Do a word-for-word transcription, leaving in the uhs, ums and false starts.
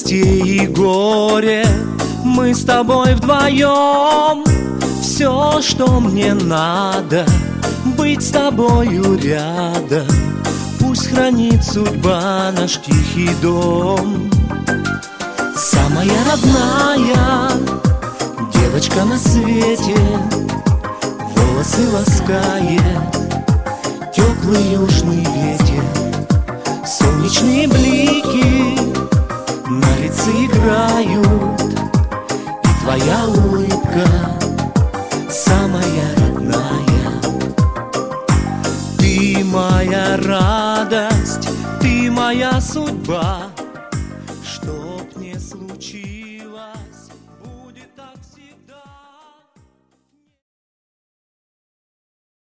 счастье и горе мы с тобой вдвоем. Все, что мне надо, быть с тобою рядом. Пусть хранит судьба наш тихий дом. Самая родная девочка на свете, волосы ласкает теплый южный ветер. Солнечные блики на лице играют, и твоя улыбка самая родная. Ты моя радость, ты моя судьба.